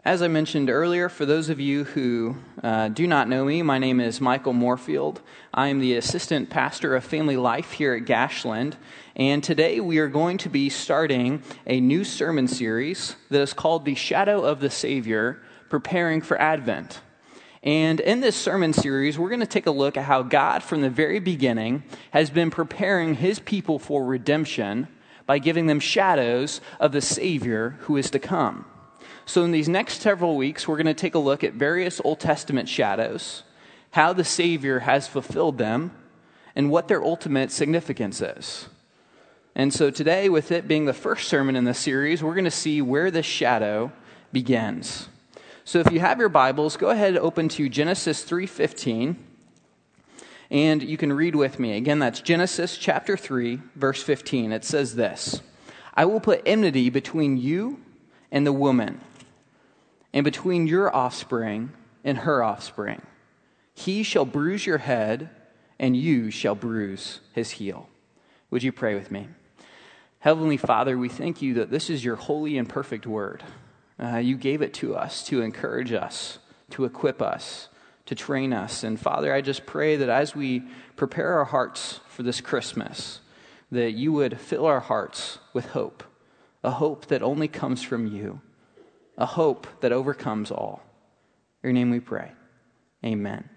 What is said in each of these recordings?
As I mentioned earlier, for those of you who do not know me, my name is Michael Moorfield. I am the assistant pastor of family life here at Gashland, and today we are going to be starting a new sermon series that is called The Shadow of the Savior, Preparing for Advent. And in this sermon series, we're going to take a look at how God, from the very beginning, has been preparing his people for redemption by giving them shadows of the Savior who is to come. So in these next several weeks, we're going to take a look at various Old Testament shadows, how the Savior has fulfilled them, and what their ultimate significance is. And so today, with it being the first sermon in the series, we're going to see where this shadow begins. So if you have your Bibles, go ahead and open to Genesis 3:15, and you can read with me. Again, that's Genesis chapter 3, verse 15. It says this: "I will put enmity between you and the woman, and between your offspring and her offspring. He shall bruise your head, and you shall bruise his heel." Would you pray with me? Heavenly Father, we thank you that this is your holy and perfect word. You gave it to us to encourage us, to equip us, to train us. And Father, I just pray that as we prepare our hearts for this Christmas, that you would fill our hearts with hope, a hope that only comes from you, a hope that overcomes all. In your name we pray. Amen.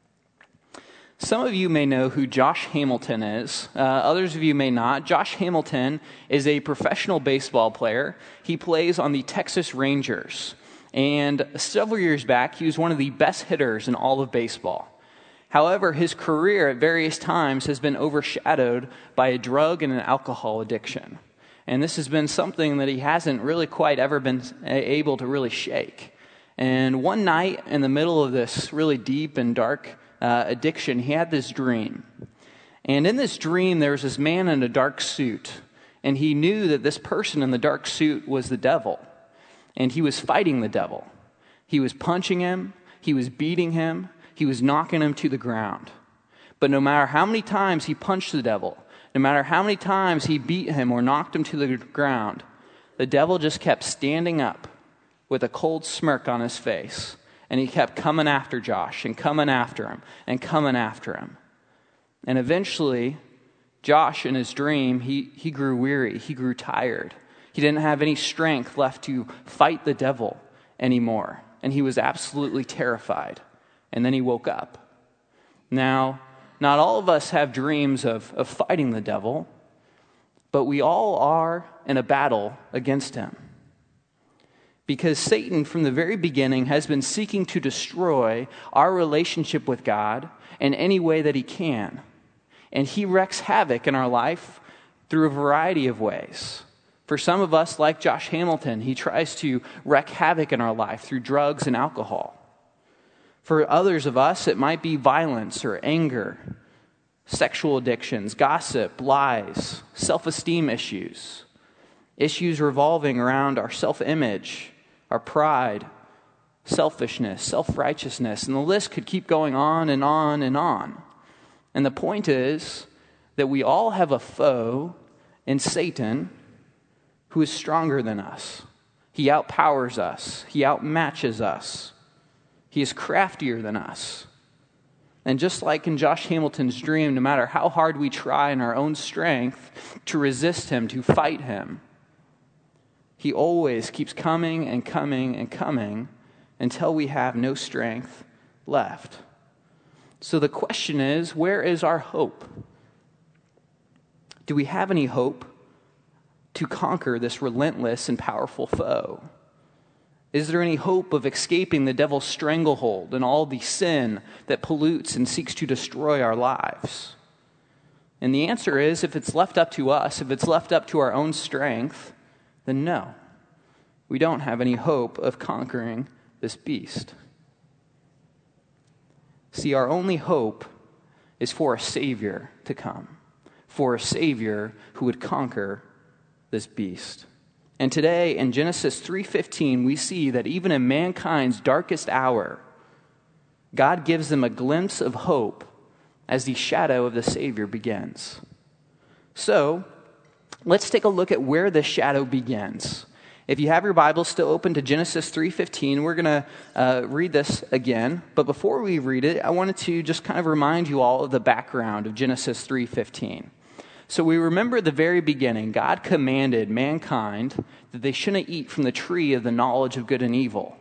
Some of you may know who Josh Hamilton is. Others of you may not. Josh Hamilton is a professional baseball player. He plays on the Texas Rangers. And several years back, he was one of the best hitters in all of baseball. However, his career at various times has been overshadowed by a drug and an alcohol addiction. And this has been something that he hasn't really quite ever been able to really shake. And one night in the middle of this really deep and dark addiction, he had this dream. And in this dream, there was this man in a dark suit. And he knew that this person in the dark suit was the devil. And he was fighting the devil. He was punching him. He was beating him. He was knocking him to the ground. But no matter how many times he punched the devil, no matter how many times he beat him or knocked him to the ground, the devil just kept standing up with a cold smirk on his face. And he kept coming after Josh and coming after him and coming after him. And eventually, Josh, in his dream, he grew weary. He grew tired. He didn't have any strength left to fight the devil anymore. And he was absolutely terrified. And then he woke up. Now, not all of us have dreams of fighting the devil, but we all are in a battle against him. Because Satan, from the very beginning, has been seeking to destroy our relationship with God in any way that he can. And he wreaks havoc in our life through a variety of ways. For some of us, like Josh Hamilton, he tries to wreak havoc in our life through drugs and alcohol. For others of us, it might be violence or anger, sexual addictions, gossip, lies, self-esteem issues, issues revolving around our self-image, our pride, selfishness, self-righteousness, and the list could keep going on and on and on. And the point is that we all have a foe in Satan who is stronger than us. He outpowers us. He outmatches us. He is craftier than us. And just like in Josh Hamilton's dream, no matter how hard we try in our own strength to resist him, to fight him, he always keeps coming and coming and coming until we have no strength left. So the question is, where is our hope? Do we have any hope to conquer this relentless and powerful foe? Is there any hope of escaping the devil's stranglehold and all the sin that pollutes and seeks to destroy our lives? And the answer is, if it's left up to us, if it's left up to our own strength, then no. We don't have any hope of conquering this beast. See, our only hope is for a Savior to come, for a Savior who would conquer this beast. And today in Genesis 3:15, we see that even in mankind's darkest hour, God gives them a glimpse of hope as the shadow of the Savior begins. So, let's take a look at where the shadow begins. If you have your Bible still open to Genesis 3:15, we're going to read this again. But before we read it, I wanted to just kind of remind you all of the background of Genesis 3:15. So we remember at the very beginning, God commanded mankind that they shouldn't eat from the tree of the knowledge of good and evil.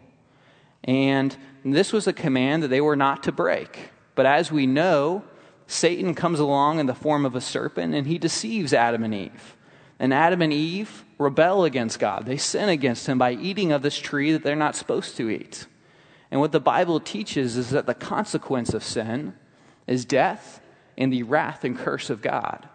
And this was a command that they were not to break. But as we know, Satan comes along in the form of a serpent, and he deceives Adam and Eve. And Adam and Eve rebel against God. They sin against him by eating of this tree that they're not supposed to eat. And what the Bible teaches is that the consequence of sin is death and the wrath and curse of God.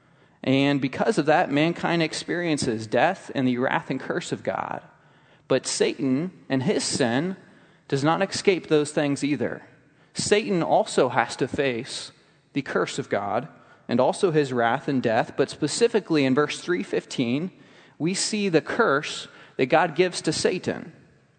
And because of that, mankind experiences death and the wrath and curse of God. But Satan and his sin does not escape those things either. Satan also has to face the curse of God and also his wrath and death. But specifically in verse 3:15, we see the curse that God gives to Satan.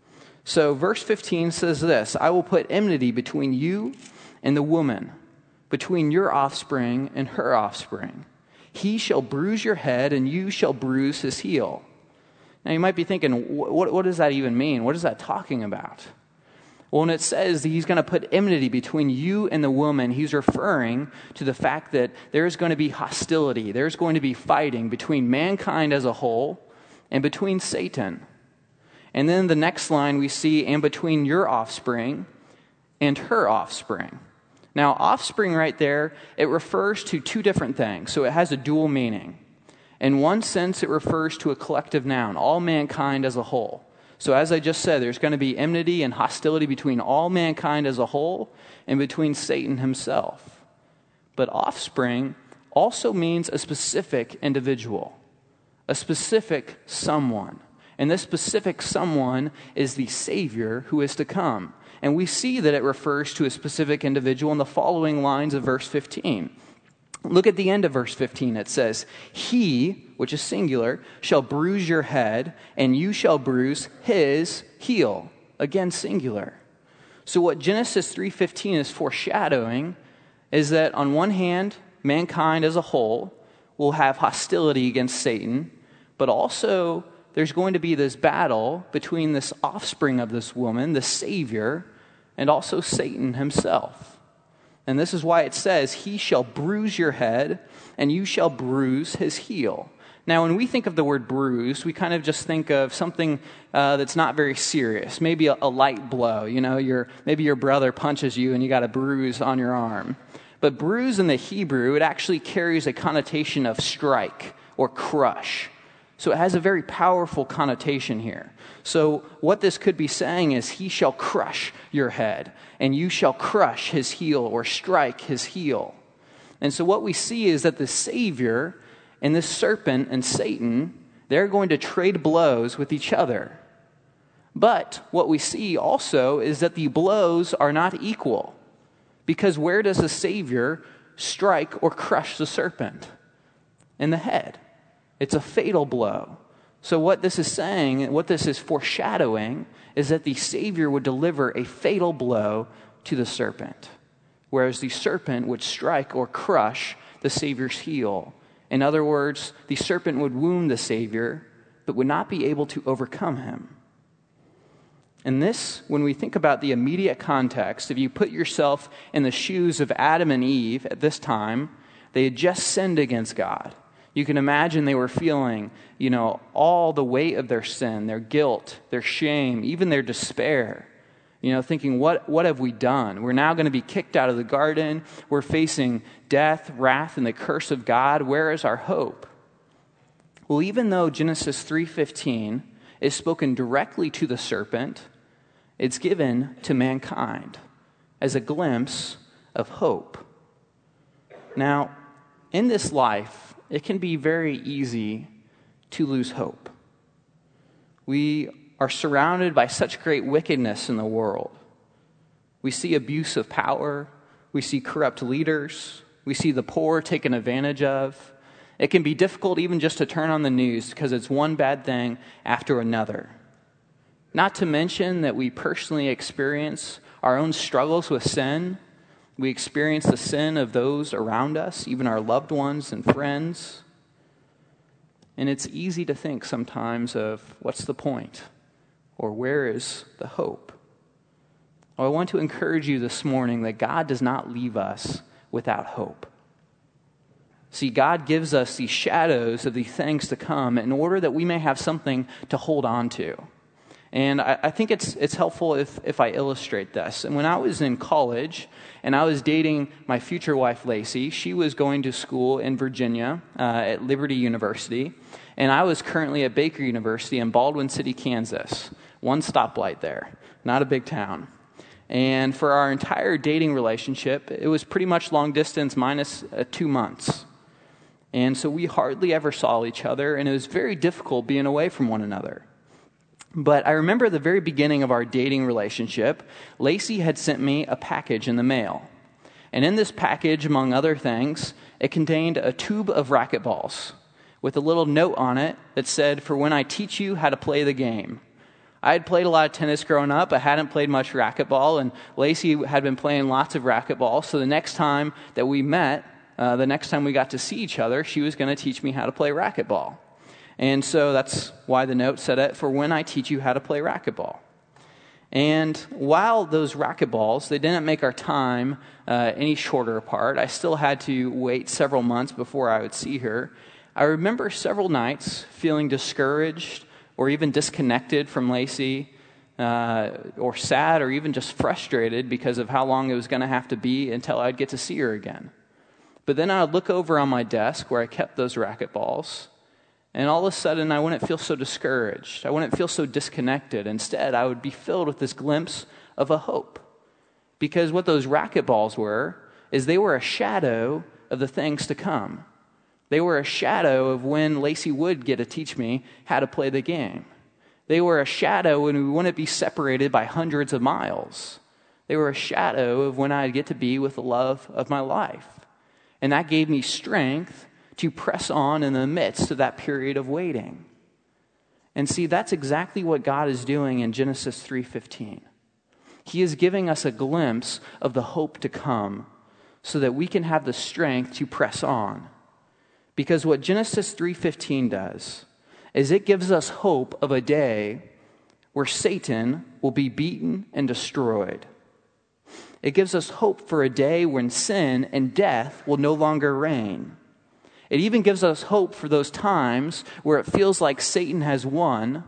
So verse 15 says this, "I will put enmity between you and the woman, between your offspring and her offspring. He shall bruise your head, and you shall bruise his heel." Now you might be thinking, what does that even mean? What is that talking about? Well, when it says that he's going to put enmity between you and the woman, he's referring to the fact that there's going to be hostility. There's going to be fighting between mankind as a whole and between Satan. And then the next line we see, "and between your offspring and her offspring." Now, offspring right there, it refers to two different things. So it has a dual meaning. In one sense, it refers to a collective noun, all mankind as a whole. So as I just said, there's going to be enmity and hostility between all mankind as a whole and between Satan himself. But offspring also means a specific individual, a specific someone. And this specific someone is the Savior who is to come. And we see that it refers to a specific individual in the following lines of verse 15. Look at the end of verse 15. It says, "He," which is singular, "shall bruise your head, and you shall bruise his heel." Again, singular. So what Genesis 3:15 is foreshadowing is that on one hand, mankind as a whole will have hostility against Satan, but also there's going to be this battle between this offspring of this woman, the Savior, and also Satan himself. And this is why it says, "He shall bruise your head, and you shall bruise his heel." Now, when we think of the word bruise, we kind of just think of something that's not very serious. Maybe a light blow. You know, maybe your brother punches you and you got a bruise on your arm. But bruise in the Hebrew, it actually carries a connotation of strike or crush. So it has a very powerful connotation here. So what this could be saying is, "He shall crush your head, and you shall crush his heel," or strike his heel. And so what we see is that the Savior and this serpent and Satan, they're going to trade blows with each other. But what we see also is that the blows are not equal. Because where does the Savior strike or crush the serpent? In the head. It's a fatal blow. So what this is saying, what this is foreshadowing, is that the Savior would deliver a fatal blow to the serpent, whereas the serpent would strike or crush the Savior's heel. In other words, the serpent would wound the Savior, but would not be able to overcome him. And this, when we think about the immediate context, if you put yourself in the shoes of Adam and Eve at this time, they had just sinned against God. You can imagine they were feeling, all the weight of their sin, their guilt, their shame, even their despair. Thinking, what have we done? We're now going to be kicked out of the garden. We're facing death, wrath, and the curse of God. Where is our hope? Well, even though Genesis 3:15 is spoken directly to the serpent, it's given to mankind as a glimpse of hope. Now, in this life, it can be very easy to lose hope. We are surrounded by such great wickedness in the world. We see abuse of power. We see corrupt leaders. We see the poor taken advantage of. It can be difficult even just to turn on the news because it's one bad thing after another. Not to mention that we personally experience our own struggles with sin. We experience the sin of those around us, even our loved ones and friends. And it's easy to think sometimes of what's the point, or where is the hope? Well, I want to encourage you this morning that God does not leave us without hope. See, God gives us these shadows of the things to come in order that we may have something to hold on to. And I think it's helpful if I illustrate this. And when I was in college and I was dating my future wife, Lacey, she was going to school in Virginia at Liberty University. And I was currently at Baker University in Baldwin City, Kansas. One stoplight there, not a big town. And for our entire dating relationship, it was pretty much long distance minus 2 months. And so we hardly ever saw each other, and it was very difficult being away from one another. But I remember at the very beginning of our dating relationship, Lacey had sent me a package in the mail. And in this package, among other things, it contained a tube of racquetballs with a little note on it that said, "For when I teach you how to play the game." I had played a lot of tennis growing up. I hadn't played much racquetball, and Lacey had been playing lots of racquetball. So the next time that we met, the next time we got to see each other, she was going to teach me how to play racquetball. And so that's why the note said it, "For when I teach you how to play racquetball." And while those racquetballs, they didn't make our time any shorter apart, I still had to wait several months before I would see her. I remember several nights feeling discouraged or even disconnected from Lacey, or sad, or even just frustrated because of how long it was going to have to be until I'd get to see her again. But then I would look over on my desk where I kept those racquetballs, and all of a sudden I wouldn't feel so discouraged. I wouldn't feel so disconnected. Instead, I would be filled with this glimpse of a hope. Because what those racquetballs were, is they were a shadow of the things to come. They were a shadow of when Lacey would get to teach me how to play the game. They were a shadow when we wouldn't be separated by hundreds of miles. They were a shadow of when I'd get to be with the love of my life. And that gave me strength to press on in the midst of that period of waiting. And see, that's exactly what God is doing in Genesis 3:15. He is giving us a glimpse of the hope to come so that we can have the strength to press on. Because what Genesis 3:15 does is it gives us hope of a day where Satan will be beaten and destroyed. It gives us hope for a day when sin and death will no longer reign. It even gives us hope for those times where it feels like Satan has won,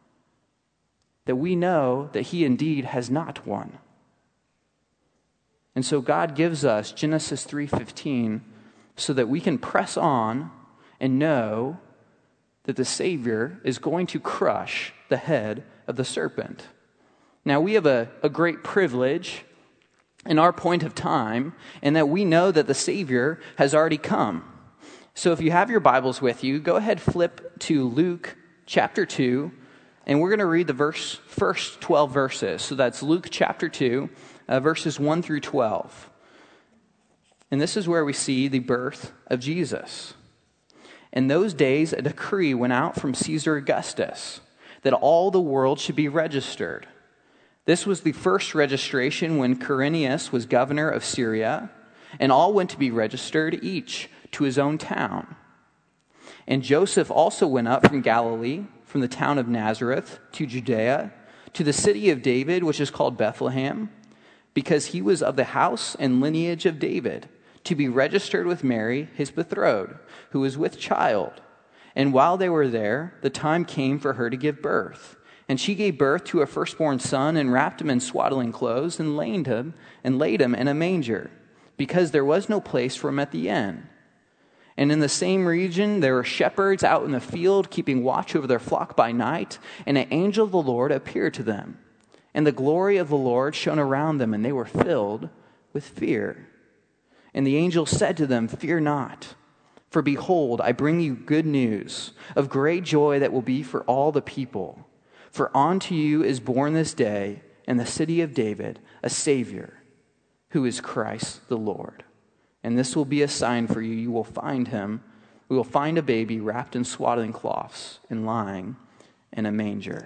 that we know that he indeed has not won. And so God gives us Genesis 3:15 so that we can press on and know that the Savior is going to crush the head of the serpent. Now, we have a great privilege in our point of time, in that we know that the Savior has already come. So if you have your Bibles with you, go ahead, flip to Luke chapter 2, and we're going to read the first 12 verses. So that's Luke chapter 2, verses 1 through 12. And this is where we see the birth of Jesus. In those days, a decree went out from Caesar Augustus that all the world should be registered. This was the first registration when Quirinius was governor of Syria, and all went to be registered, each to his own town. And Joseph also went up from Galilee, from the town of Nazareth to Judea, to the city of David, which is called Bethlehem, because he was of the house and lineage of David, to be registered with Mary, his betrothed, who was with child. And while they were there, the time came for her to give birth. And she gave birth to a firstborn son, and wrapped him in swaddling clothes, and laid him in a manger, because there was no place for him at the inn. And in the same region there were shepherds out in the field, keeping watch over their flock by night, and an angel of the Lord appeared to them. And the glory of the Lord shone around them, and they were filled with fear. And the angel said to them, "Fear not, for behold, I bring you good news of great joy that will be for all the people. For unto you is born this day in the city of David a Savior, who is Christ the Lord. And this will be a sign for you. You will find him. We will find a baby wrapped in swaddling cloths and lying in a manger."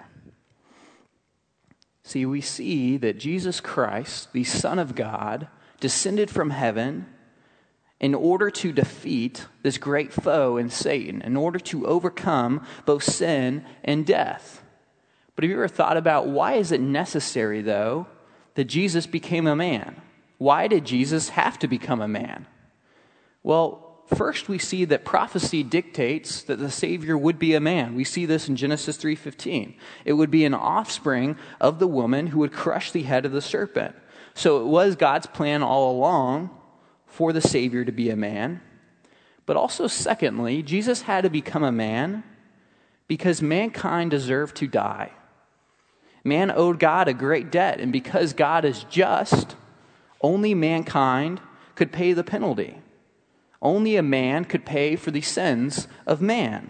See, we see that Jesus Christ, the Son of God, descended from heaven in order to defeat this great foe in Satan, in order to overcome both sin and death. But have you ever thought about why is it necessary, though, that Jesus became a man? Why did Jesus have to become a man? Well, first we see that prophecy dictates that the Savior would be a man. We see this in Genesis 3:15. It would be an offspring of the woman who would crush the head of the serpent. So it was God's plan all along for the Savior to be a man. But also, secondly, Jesus had to become a man because mankind deserved to die. Man owed God a great debt, and because God is just, only mankind could pay the penalty. Only a man could pay for the sins of man.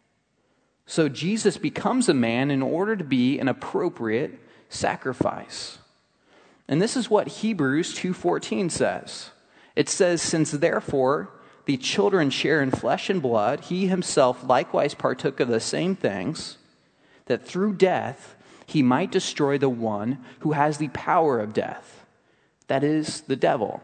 So Jesus becomes a man in order to be an appropriate sacrifice. And this is what Hebrews 2:14 says. It says, "Since therefore the children share in flesh and blood, he himself likewise partook of the same things, that through death he might destroy the one who has the power of death, that is, the devil."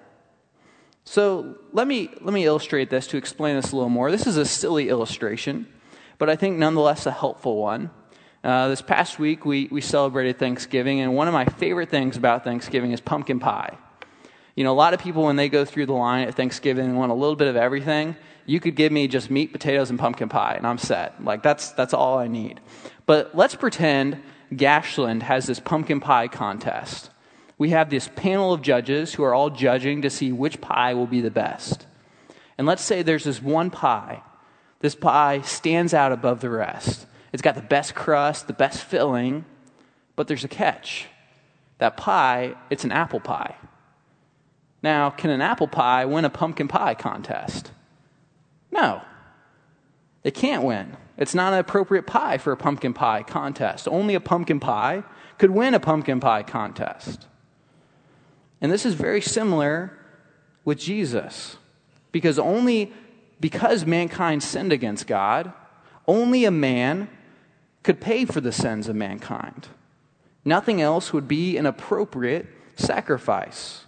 So let me illustrate this to explain this a little more. This is a silly illustration, but I think nonetheless a helpful one. This past week we celebrated Thanksgiving, and one of my favorite things about Thanksgiving is pumpkin pie. You know, a lot of people when they go through the line at Thanksgiving and want a little bit of everything. You could give me just meat, potatoes, and pumpkin pie, and I'm set. Like that's all I need. But let's pretend Gashland has this pumpkin pie contest. We have this panel of judges who are all judging to see which pie will be the best. And let's say there's this one pie. This pie stands out above the rest. It's got the best crust, the best filling, but there's a catch. That pie, it's an apple pie. Now, can an apple pie win a pumpkin pie contest? No. It can't win. It's not an appropriate pie for a pumpkin pie contest. Only a pumpkin pie could win a pumpkin pie contest. And this is very similar with Jesus. Because mankind sinned against God, only a man could pay for the sins of mankind. Nothing else would be an appropriate sacrifice.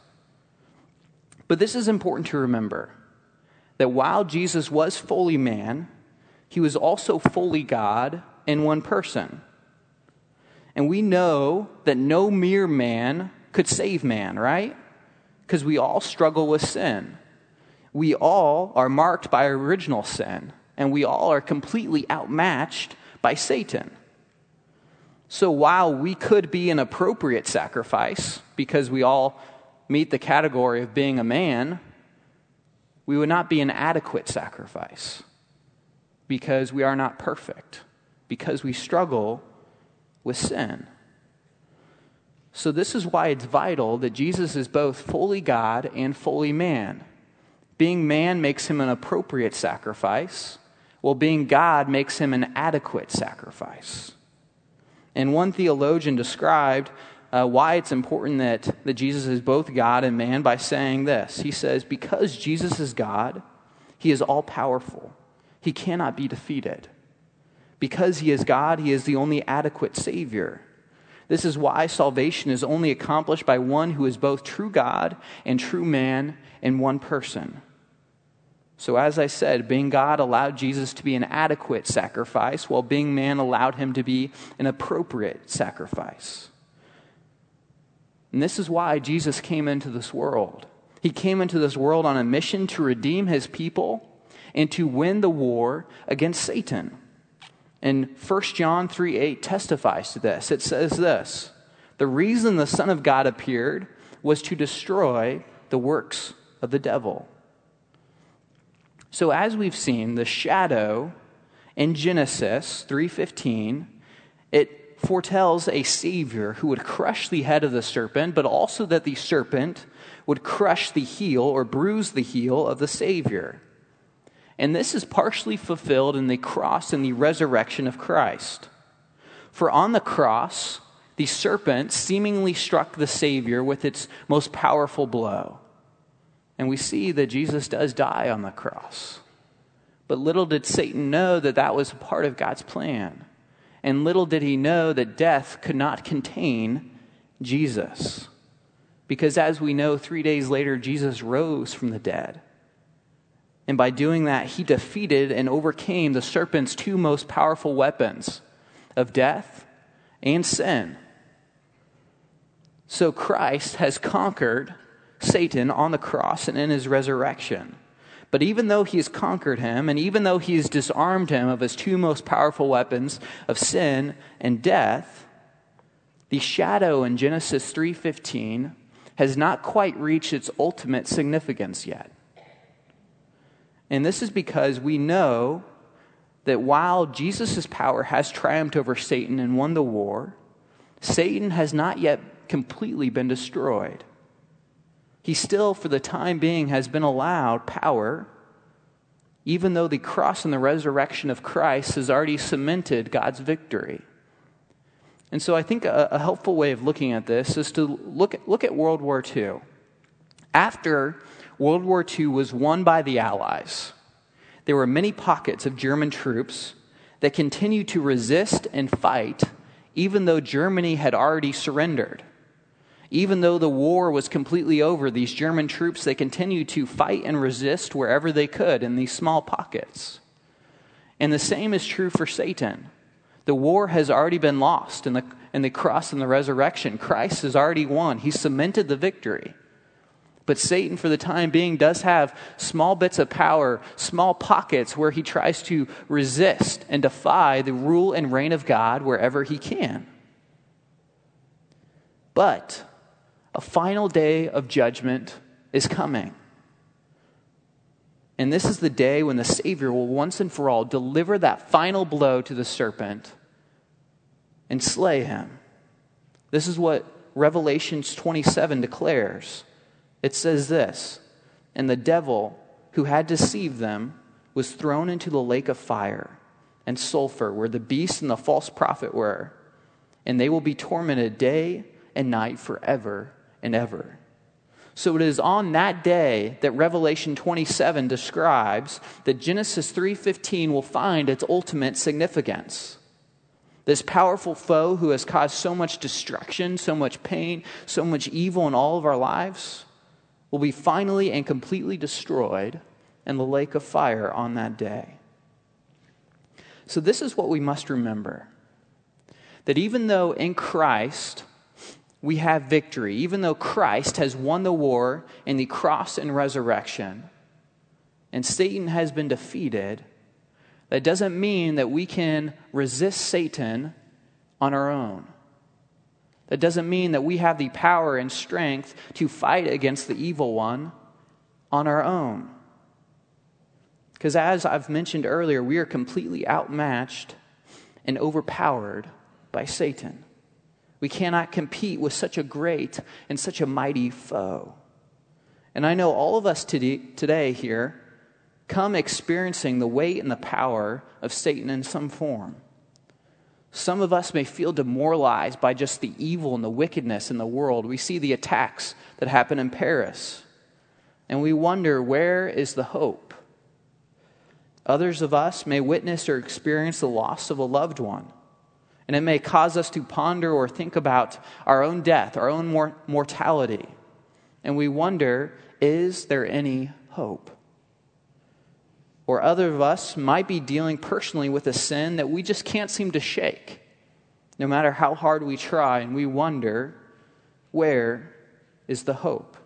But this is important to remember, that while Jesus was fully man, he was also fully God in one person. And we know that no mere man could save man, right? Because we all struggle with sin. We all are marked by original sin, and we all are completely outmatched by Satan. So while we could be an appropriate sacrifice, because we all meet the category of being a man, we would not be an adequate sacrifice, because we are not perfect, because we struggle with sin. So this is why it's vital that Jesus is both fully God and fully man. Being man makes him an appropriate sacrifice, while being God makes him an adequate sacrifice. And one theologian described why it's important that Jesus is both God and man by saying this. He says, because Jesus is God, he is all-powerful. He cannot be defeated. Because he is God, he is the only adequate Savior. This is why salvation is only accomplished by one who is both true God and true man in one person. So as I said, being God allowed Jesus to be an adequate sacrifice, while being man allowed him to be an appropriate sacrifice. And this is why Jesus came into this world. He came into this world on a mission to redeem his people and to win the war against Satan. And 1 John 3:8 testifies to this. It says this: the reason the Son of God appeared was to destroy the works of the devil. So as we've seen, the shadow in Genesis 3:15, it foretells a Savior who would crush the head of the serpent, but also that the serpent would crush the heel or bruise the heel of the Savior. And this is partially fulfilled in the cross and the resurrection of Christ. For on the cross, the serpent seemingly struck the Savior with its most powerful blow. And we see that Jesus does die on the cross. But little did Satan know that that was part of God's plan. And little did he know that death could not contain Jesus. Because as we know, 3 days later, Jesus rose from the dead. And by doing that, he defeated and overcame the serpent's two most powerful weapons of death and sin. So Christ has conquered Satan on the cross and in his resurrection. But even though he has conquered him, and even though he has disarmed him of his two most powerful weapons of sin and death, the shadow in Genesis 3:15 has not quite reached its ultimate significance yet. And this is because we know that while Jesus' power has triumphed over Satan and won the war, Satan has not yet completely been destroyed. He still, for the time being, has been allowed power, even though the cross and the resurrection of Christ has already cemented God's victory. And so I think a helpful way of looking at this is to look at World War II. After World War II was won by the Allies, there were many pockets of German troops that continued to resist and fight, even though Germany had already surrendered. Even though the war was completely over, these German troops, they continued to fight and resist wherever they could in these small pockets. And the same is true for Satan. The war has already been lost in the cross and the resurrection. Christ has already won. He cemented the victory. But Satan, for the time being, does have small bits of power, small pockets where he tries to resist and defy the rule and reign of God wherever he can. But a final day of judgment is coming. And this is the day when the Savior will once and for all deliver that final blow to the serpent and slay him. This is what Revelation 27 declares. It says this, "And the devil who had deceived them was thrown into the lake of fire and sulfur, where the beast and the false prophet were, and they will be tormented day and night forever and ever." So it is on that day that Revelation 27 describes that Genesis 3:15 will find its ultimate significance. This powerful foe who has caused so much destruction, so much pain, so much evil in all of our lives will be finally and completely destroyed in the lake of fire on that day. So this is what we must remember. That even though in Christ we have victory, even though Christ has won the war in the cross and resurrection, and Satan has been defeated, that doesn't mean that we can resist Satan on our own. That doesn't mean that we have the power and strength to fight against the evil one on our own. Because as I've mentioned earlier, we are completely outmatched and overpowered by Satan. We cannot compete with such a great and such a mighty foe. And I know all of us today here come experiencing the weight and the power of Satan in some form. Some of us may feel demoralized by just the evil and the wickedness in the world. We see the attacks that happen in Paris, and we wonder, where is the hope? Others of us may witness or experience the loss of a loved one, and it may cause us to ponder or think about our own death, our own mortality, and we wonder, is there any hope? Or other of us might be dealing personally with a sin that we just can't seem to shake, no matter how hard we try, and we wonder, where is the hope?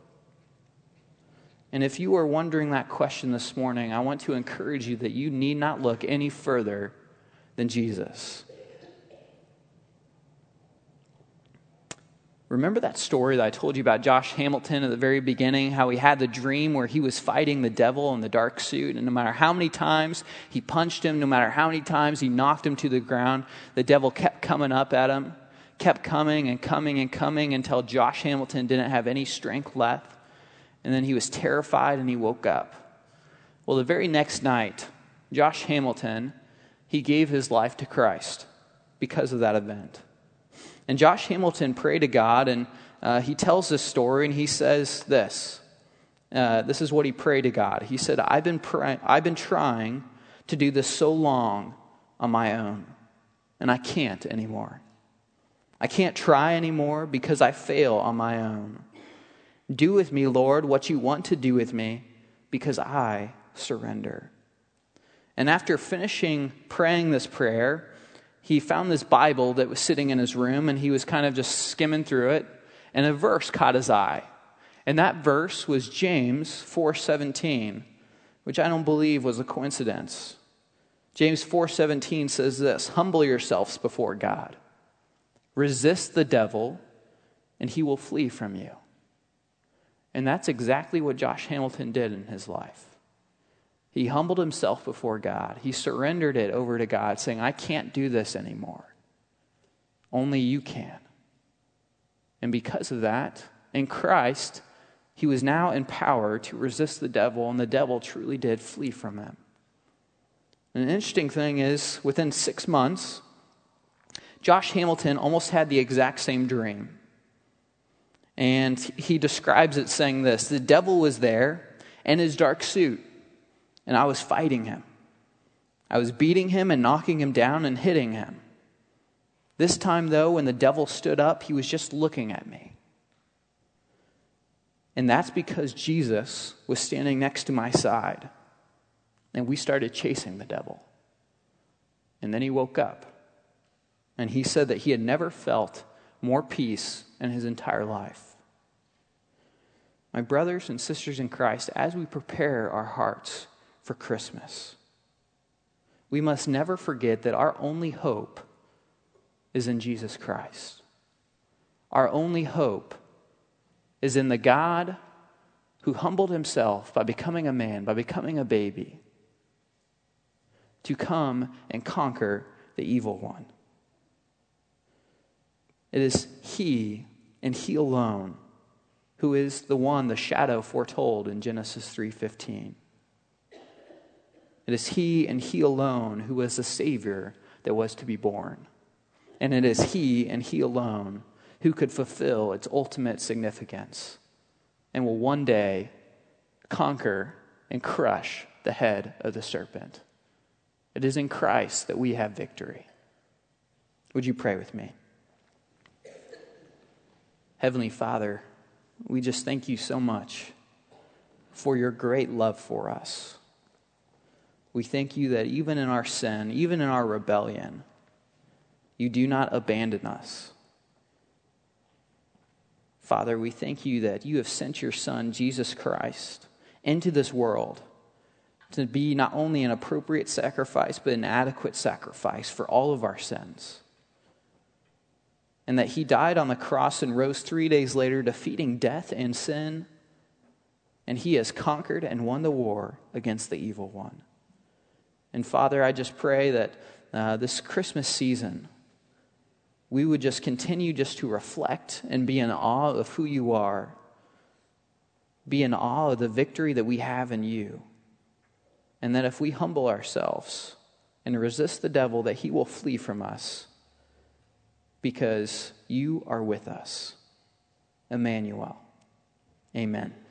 And if you are wondering that question this morning, I want to encourage you that you need not look any further than Jesus. Remember that story that I told you about Josh Hamilton at the very beginning, how he had the dream where he was fighting the devil in the dark suit, and no matter how many times he punched him, no matter how many times he knocked him to the ground, the devil kept coming up at him, kept coming and coming and coming until Josh Hamilton didn't have any strength left, and then he was terrified and he woke up. Well, the very next night, Josh Hamilton, he gave his life to Christ because of that event. And Josh Hamilton prayed to God, and he tells this story, and he says this. This is what he prayed to God. He said, I've been trying to do this so long on my own, and I can't anymore. I can't try anymore because I fail on my own. Do with me, Lord, what you want to do with me, because I surrender. And after finishing praying this prayer, he found this Bible that was sitting in his room, and he was kind of just skimming through it, and a verse caught his eye. And that verse was James 4:17, which I don't believe was a coincidence. James 4:17 says this: "Humble yourselves before God. Resist the devil, and he will flee from you." And that's exactly what Josh Hamilton did in his life. He humbled himself before God. He surrendered it over to God, saying, "I can't do this anymore. Only you can." And because of that, in Christ, he was now empowered to resist the devil, and the devil truly did flee from him. And the interesting thing is, within 6 months, Josh Hamilton almost had the exact same dream. And he describes it saying this: "The devil was there in his dark suit, and I was fighting him. I was beating him and knocking him down and hitting him. This time, though, when the devil stood up, he was just looking at me. And that's because Jesus was standing next to my side, and we started chasing the devil. And then he woke up, and he said that he had never felt more peace in his entire life." My brothers and sisters in Christ, as we prepare our hearts for Christmas, we must never forget that our only hope is in Jesus Christ. Our only hope is in the God who humbled himself by becoming a man, by becoming a baby, to come and conquer the evil one. It is he and he alone who is the one the shadow foretold in Genesis 3:15. It is he and he alone who was the Savior that was to be born. And it is he and he alone who could fulfill its ultimate significance and will one day conquer and crush the head of the serpent. It is in Christ that we have victory. Would you pray with me? Heavenly Father, we just thank you so much for your great love for us. We thank you that even in our sin, even in our rebellion, you do not abandon us. Father, we thank you that you have sent your Son, Jesus Christ, into this world to be not only an appropriate sacrifice, but an adequate sacrifice for all of our sins. And that he died on the cross and rose 3 days later, defeating death and sin. And he has conquered and won the war against the evil one. And Father, I just pray that this Christmas season, we would just continue just to reflect and be in awe of who you are. Be in awe of the victory that we have in you. And that if we humble ourselves and resist the devil, that he will flee from us. Because you are with us. Emmanuel. Amen.